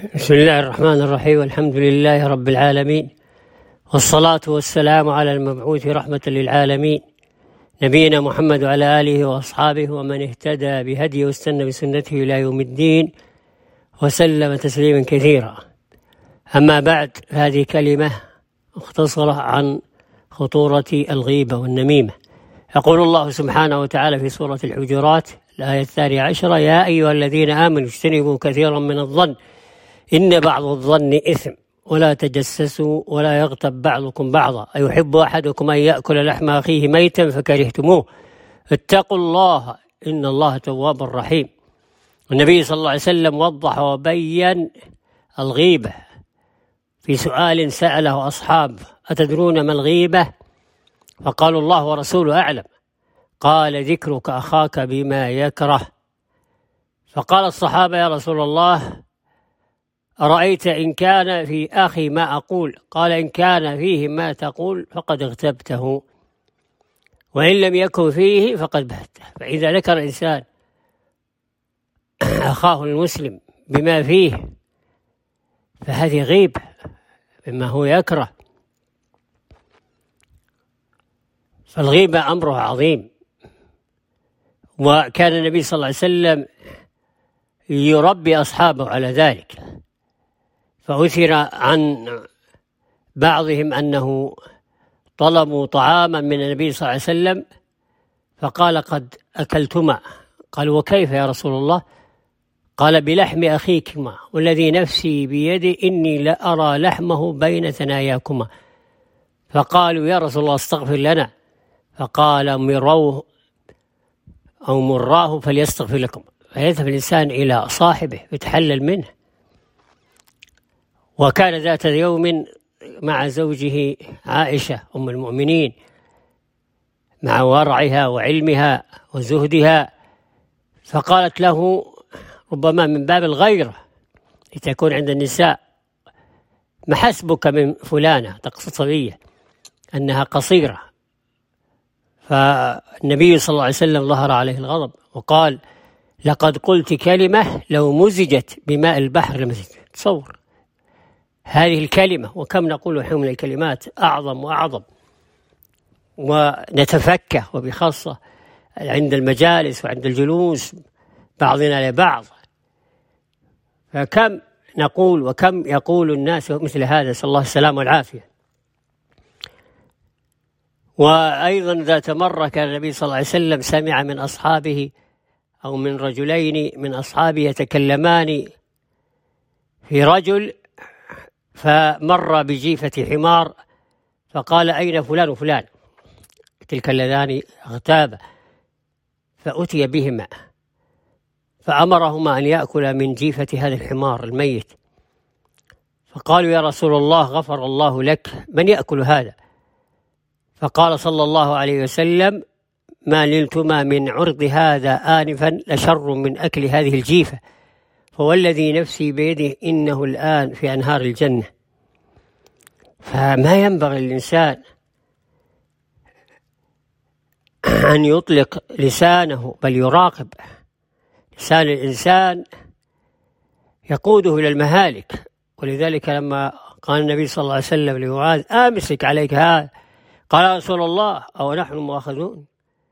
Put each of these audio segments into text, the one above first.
بسم الله الرحمن الرحيم، والحمد لله رب العالمين، والصلاة والسلام على المبعوث رحمة للعالمين نبينا محمد وعلى آله وأصحابه ومن اهتدى بهديه واستنى بسنته إلى يوم الدين وسلم تسليما كثيرا. أما بعد، هذه كلمة مختصرة عن خطورة الغيبة والنميمة. يقول الله سبحانه وتعالى في سورة الحجرات الآية 12: يا أيها الذين آمنوا اجتنبوا كثيرا من الظن إن بعض الظن إثم ولا تجسسوا ولا يغتب بعضكم بعضا أيحب أحدكم أن يأكل لحم أخيه ميتا فكرهتموه اتقوا الله إن الله تواب رحيم. النبي صلى الله عليه وسلم وضح وبين الغيبة في سؤال سأله أصحاب: أتدرون ما الغيبة؟ فقالوا: الله ورسوله أعلم. قال: ذكرك أخاك بما يكره. فقال الصحابة: يا رسول الله، أرأيت إن كان في أخي ما أقول؟ قال: إن كان فيه ما تقول فقد اغتبته، وإن لم يكن فيه فقد بهته. فإذا ذكر الإنسان أخاه المسلم بما فيه فهذه غيبة بما هو يكره. فالغيبة أمره عظيم، وكان النبي صلى الله عليه وسلم يربي أصحابه على ذلك. فأثر عن بعضهم أنه طلبوا طعاما من النبي صلى الله عليه وسلم فقال: قد أكلتما. قالوا: وكيف يا رسول الله؟ قال: بلحم أخيكما والذي نفسي بيدي إني لأرى لحمه بين ثناياكما. فقالوا: يا رسول الله استغفر لنا. فقال: مروه أو مراه فليستغفر لكم. فيذهب الإنسان إلى صاحبه يتحلل منه. وكان ذات يوم مع زوجه عائشة أم المؤمنين مع ورعها وعلمها وزهدها، فقالت له ربما من باب الغيرة لتكون عند النساء: ما حسبك من فلانة؟ تقصد صبية أنها قصيرة. فالنبي صلى الله عليه وسلم ظهر عليه الغضب وقال: لقد قلت كلمة لو مزجت بماء البحر لمزجت. تصور هذه الكلمة، وكم نقول من الكلمات أعظم وأعظم، ونتفكه وبخاصة عند المجالس وعند الجلوس بعضنا لبعض. فكم نقول وكم يقول الناس مثل هذا، نسأل الله السلامة والعافية. وأيضا ذات مرة كان النبي صلى الله عليه وسلم سمع من أصحابه أو من رجلين من أصحابه يتكلمان في رجل، فمر بجيفة حمار فقال: أين فلان وفلان؟ تلك اللذان اغتابا. فأتي بهما فأمرهما أن يأكل من جيفة هذا الحمار الميت. فقالوا: يا رسول الله غفر الله لك، من يأكل هذا؟ فقال صلى الله عليه وسلم: ما نلتما من عرض هذا آنفا لشر من أكل هذه الجيفة، فوالذي نفسي بيده إنه الآن في أنهار الجنة. فما ينبغي للإنسان أن يطلق لسانه، بل يراقب لسان الإنسان يقوده إلى المهالك. ولذلك لما قال النبي صلى الله عليه وسلم لمعاذ: أمسك عليك هذا، قال: يا رسول الله أو نحن مؤاخذون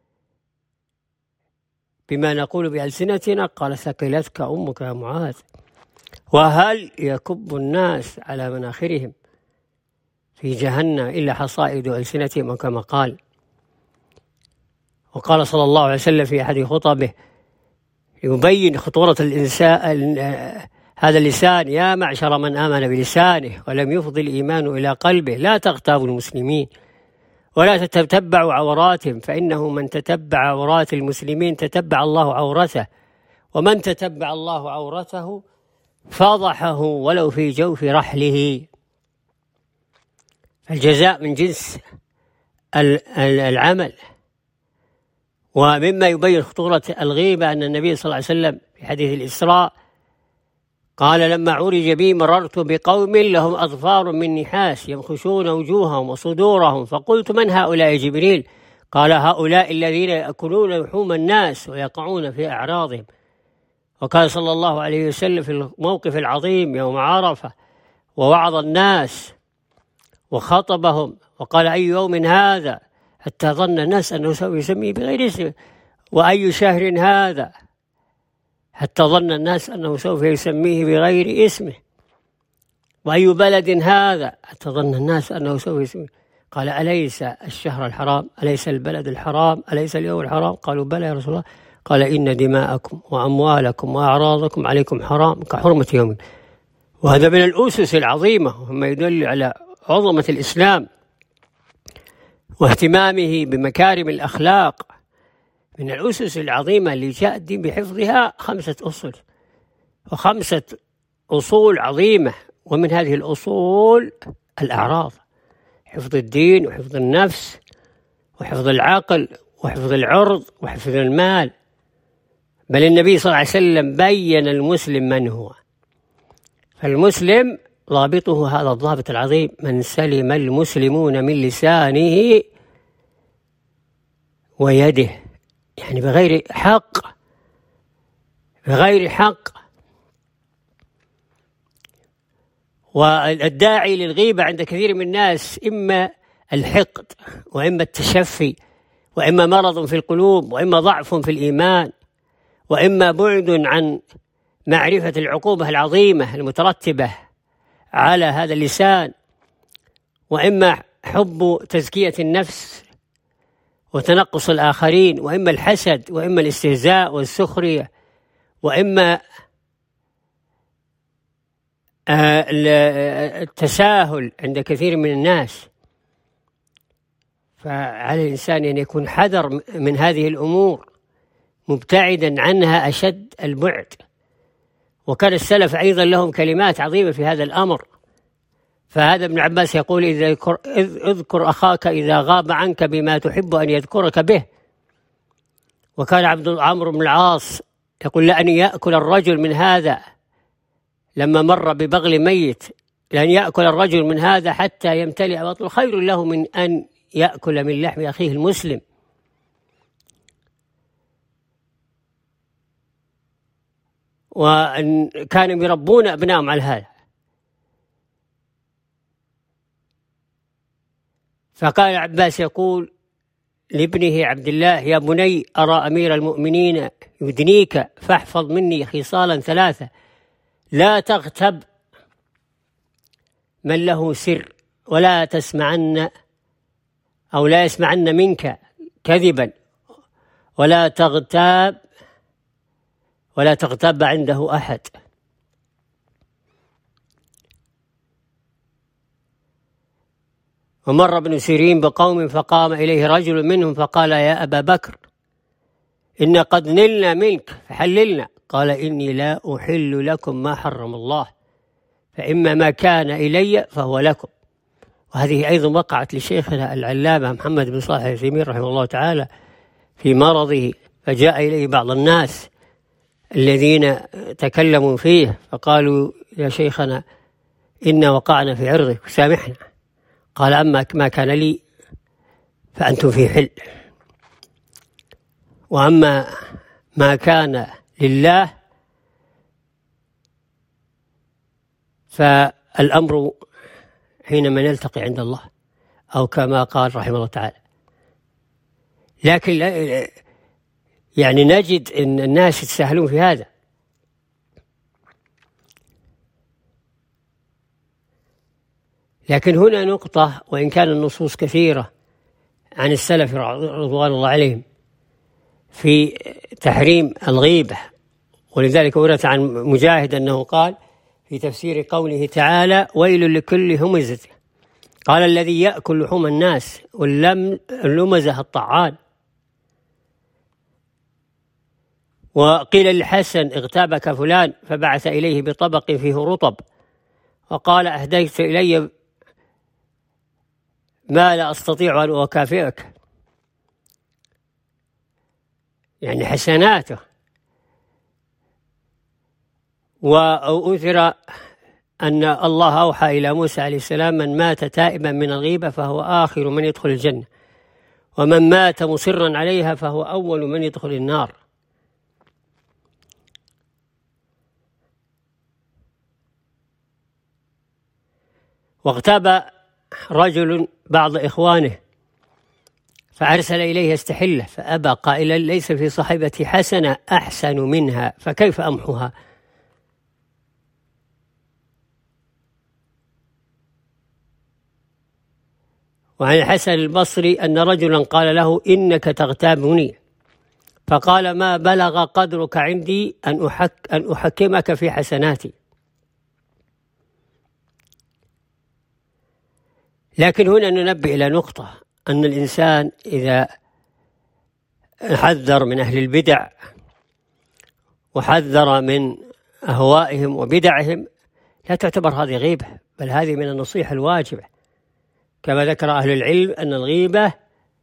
بما نقول بألسنتنا؟ قال: ثقلتك أمك يا معاذ. وهل يكب الناس على مناخرهم في جهنم إلا حصائد ألسنتهم كما قال. وقال صلى الله عليه وسلم في أحد خطبه يبين خطورة الإنسان هذا اللسان: يا معشر من آمن بلسانه ولم يفضي الإيمان إلى قلبه لا تغتابوا المسلمين ولا تتبعوا عوراتهم، فإنه من تتبع عورات المسلمين تتبع الله عورته، ومن تتبع الله عورته فضحه ولو في جوف رحله. الجزاء من جنس العمل. ومما يبين خطورة الغيبة أن النبي صلى الله عليه وسلم في حديث الإسراء قال: لما عرج بي مررت بقوم لهم أظفار من نحاس يمخشون وجوههم وصدورهم، فقلت: من هؤلاء جبريل؟ قال: هؤلاء الذين يأكلون لحوم الناس ويقعون في أعراضهم. وقال صلى الله عليه وسلم في الموقف العظيم يوم عرفة ووعظ الناس وخطبهم وقال: أي يوم هذا؟ حتى ظن الناس أنه سوف يسميه بغير اسمه. وأي شهر هذا؟ حتى ظن الناس أنه سوف يسميه بغير اسمه. وأي بلد هذا؟ حتى ظن الناس أنه سوف يسميه. قال: أليس الشهر الحرام؟ أليس البلد الحرام؟ أليس اليوم الحرام؟ قالوا: بلى يا رسول الله. قال: إن دماءكم وأموالكم وأعراضكم عليكم حرام كحرمة يوم. وهذا من الأسس العظيمة، وما يدل على عظمة الإسلام واهتمامه بمكارم الأخلاق. من الأسس العظيمة اللي جاء الدين بحفظها 5 أصول، و5 أصول عظيمة. ومن هذه الأصول الأعراض، حفظ الدين وحفظ النفس وحفظ العقل وحفظ العرض وحفظ المال. بل النبي صلى الله عليه وسلم بين المسلم من هو. فالمسلم ضابطه هذا الضابط العظيم: من سلم المسلمون من لسانه ويده، يعني بغير حق، بغير حق. والداعي للغيبة عند كثير من الناس إما الحقد، وإما التشفي، وإما مرض في القلوب، وإما ضعف في الإيمان، وإما بعد عن معرفة العقوبة العظيمة المترتبة على هذا اللسان، وإما حب تزكية النفس وتنقص الآخرين، وإما الحسد، وإما الاستهزاء والسخرية، وإما التساهل عند كثير من الناس. فعلى الإنسان أن يكون حذر من هذه الأمور، مبتعدا عنها أشد البعد. وكان السلف أيضا لهم كلمات عظيمة في هذا الأمر. فهذا ابن عباس يقول: اذكر أخاك إذا غاب عنك بما تحب أن يذكرك به. وكان عمرو بن العاص يقول: لأن يأكل الرجل من هذا، لما مر ببغل ميت، لأن يأكل الرجل من هذا حتى يمتلئ بطنه خير له من أن يأكل من لحم أخيه المسلم. وكانوا يربون أبنائهم على هذا. فقال عباس يقول لابنه عبد الله: يا بني، أرى أمير المؤمنين يدنيك، فاحفظ مني خصالا 3: لا تغتب من له سر، ولا تسمعن أو لا يسمعن منك كذبا، ولا تغتاب عنده أحد. ومر ابن سيرين بقوم فقام إليه رجل منهم فقال: يا أبا بكر، إن قد نلنا منك فحللنا. قال: إني لا أحل لكم ما حرم الله، فإما ما كان إلي فهو لكم. وهذه أيضا وقعت لشيخنا العلامة محمد بن صالح العثيمين رحمه الله تعالى في مرضه، فجاء إليه بعض الناس الذين تكلموا فيه فقالوا: يا شيخنا، إنا وقعنا في عرضك، سامحنا. قال: أما ما كان لي فأنتم في حل، وأما ما كان لله فالأمر حينما نلتقي عند الله، أو كما قال رحمه الله تعالى. لكن يعني نجد أن الناس يتساهلون في هذا. لكن هنا نقطة، وإن كان النصوص كثيرة عن السلف رضوان الله عليهم في تحريم الغيبة، ولذلك ورد عن مجاهد أنه قال في تفسير قوله تعالى: ويل لكل همزة، قال: الذي يأكل لحوم الناس، واللمزة الطعان. وقيل للحسن: اغتابك فلان، فبعث إليه بطبق فيه رطب، وقال: أهديت إلي ما لا أستطيع أن أكافئك، يعني حسناته. وأثر أن الله أوحى إلى موسى عليه السلام: من مات تائبا من الغيبة فهو آخر من يدخل الجنة، ومن مات مصرا عليها فهو أول من يدخل النار. واغتاب رجل بعض إخوانه فأرسل إليه يستحله فأبى قائلا ليس في صاحبتي حسنة أحسن منها فكيف أمحها. وعن الحسن البصري أن رجلا قال له إنك تغتابني فقال ما بلغ قدرك عندي أن أحكمك في حسناتي. لكن هنا ننبه إلى نقطة أن الإنسان إذا حذر من أهل البدع وحذر من أهوائهم وبدعهم لا تعتبر هذه غيبة، بل هذه من النصيحة الواجبة، كما ذكر أهل العلم أن الغيبة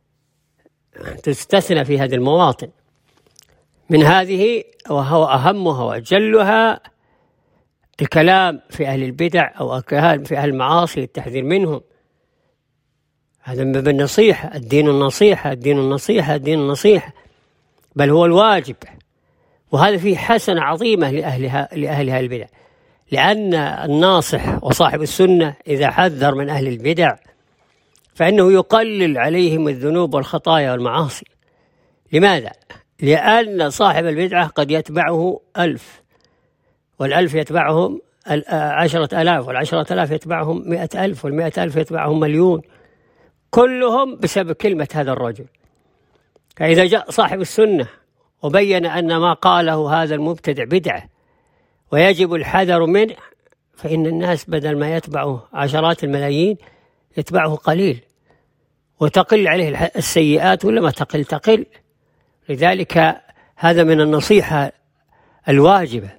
تستثنى في هذه المواطن. من هذه وهو أهمها وأجلها الكلام في أهل البدع أو الكلام في أهل المعاصي التحذير منهم. هذا من باب النصيحة، الدين النصيحة، الدين النصيحة، الدين النصيحة، بل هو الواجب. وهذا فيه حسنة عظيمة لأهلها البدع، لأن الناصح وصاحب السنة إذا حذر من أهل البدع فإنه يقلل عليهم الذنوب والخطايا والمعاصي. لماذا؟ لأن صاحب البدعة قد يتبعه 1000، وال1000 يتبعهم 10,000، وال10,000 يتبعهم 100,000، وال100,000 يتبعهم 1,000,000، كلهم بسبب كلمة هذا الرجل. فإذا جاء صاحب السنة وبين أن ما قاله هذا المبتدع بدعة ويجب الحذر منه، فإن الناس بدل ما يتبعه عشرات الملايين يتبعه قليل، وتقل عليه السيئات، ولا ما تقل. لذلك هذا من النصيحة الواجبة.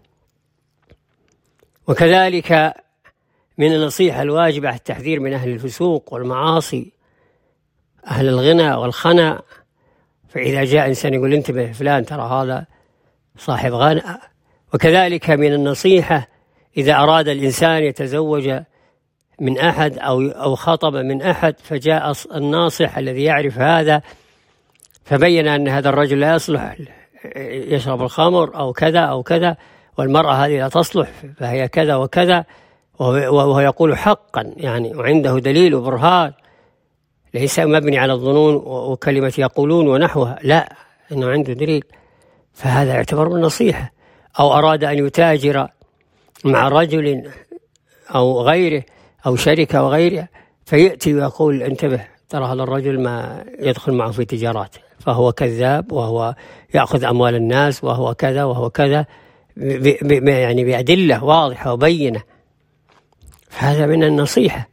وكذلك من النصيحة الواجبة التحذير من أهل الفسوق والمعاصي، أهل الغنى والخنا. فإذا جاء إنسان يقول انتبه فلان ترى هذا صاحب غنى. وكذلك من النصيحة إذا أراد الإنسان يتزوج من أحد أو خطب من أحد، فجاء الناصح الذي يعرف هذا فبين أن هذا الرجل لا يصلح، يشرب الخمر أو كذا أو كذا، والمرأة هذه لا تصلح فهي كذا وكذا، وهو يقول حقا يعني وعنده دليل وبرهان، ليس مبني على الظنون وكلمة يقولون ونحوها، لا، إنه عنده دليل، فهذا يعتبر من نصيحة. أو أراد أن يتاجر مع رجل أو غيره أو شركة وغيره، فيأتي ويقول انتبه ترى هذا الرجل ما يدخل معه في تجارات، فهو كذاب، وهو يأخذ أموال الناس، وهو كذا وهو كذا، يعني بأدلة واضحة وبينة. فهذا من النصيحة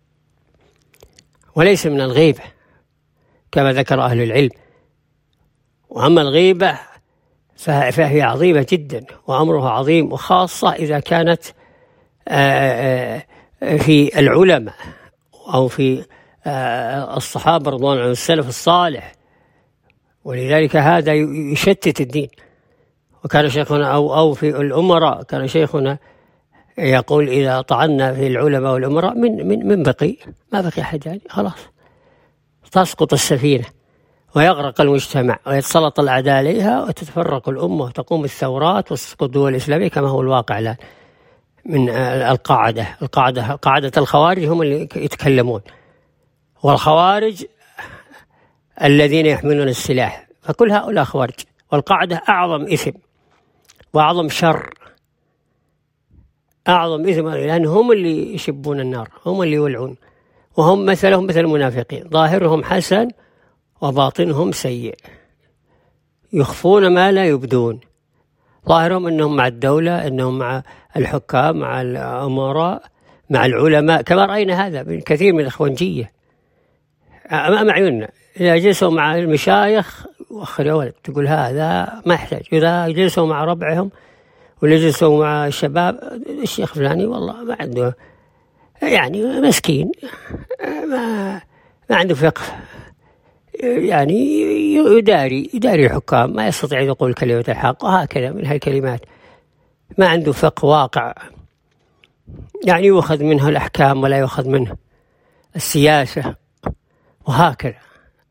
وليس من الغيبة كما ذكر أهل العلم. وأما الغيبة فهي عظيمة جدا وأمرها عظيم، وخاصة إذا كانت في العلماء أو في الصحابة رضوان الله عنهم السلف الصالح، ولذلك هذا يشتت الدين. وكان شيخنا أو في الأمراء كان شيخنا يقول إذا طعنا في العلماء والأمراء من بقي ما بقي أحد، يعني خلاص تسقط السفينة ويغرق المجتمع ويتسلط الأعداء عليها وتتفرق الأمة وتقوم الثورات وتسقط الدول الإسلامية كما هو الواقع الآن من قاعدة الخوارج هم اللي يتكلمون، والخوارج الذين يحملون السلاح، فكل هؤلاء خوارج. والقاعدة أعظم إثم وأعظم شر، أعظم إثم، لأن هم اللي يشبون النار، هم اللي يولعون، وهم مثلهم مثل المنافقين، ظاهرهم حسن وباطنهم سيء، يخفون ما لا يبدون. ظاهرهم أنهم مع الدولة، أنهم مع الحكام، مع الأمراء، مع العلماء، كما رأينا هذا من كثير من الإخوانجية أمام عيوننا. إذا جلسوا مع المشايخ وأخر يا ولد تقول هذا ما يحتاج، إذا جلسوا مع ربعهم ولا جلسوا مع الشباب الشيخ فلاني والله ما عنده، يعني مسكين ما عنده فقه، يعني يداري الحكام، ما يستطيع يقول كلمة الحق، وهكذا من هالكلمات، ما عنده فقه واقع، يعني يؤخذ منه الأحكام ولا يؤخذ منه السياسة، وهكذا.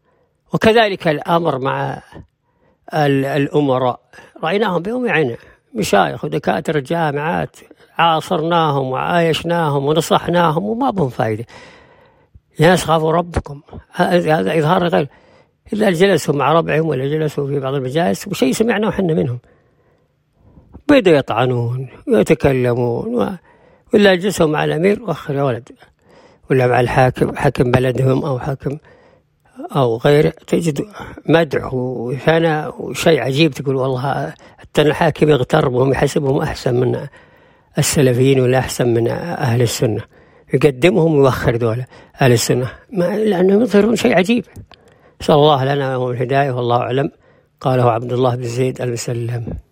وكذلك الأمر مع الأمراء، رأيناهم بيوم عينه مشايخ ودكاترة جامعات عاصرناهم وعايشناهم ونصحناهم وما بهم فايدة. يا ناس خافوا ربكم، هذا إظهار غير إلا جلسوا مع ربعهم ولا جلسوا في بعض المجالس وشيء سمعناه حنا منهم، بدأوا يطعنون ويتكلمون، ولا جلسوا مع الأمير وأخر يا ولد، ولا مع الحاكم، حاكم بلدهم أو حاكم أو غيره، تجد مدح وثناء وشيء عجيب، تقول والله حتى الحاكم يغتر بهم يحسبهم أحسن من السلفيين ولا أحسن من أهل السنة، يقدمهم ويوخر دولة أهل السنة لأنهم يظهرون شيء عجيب. نسأل الله لنا والهداية والله أعلم. قاله عبد الله بن زيد المسلم.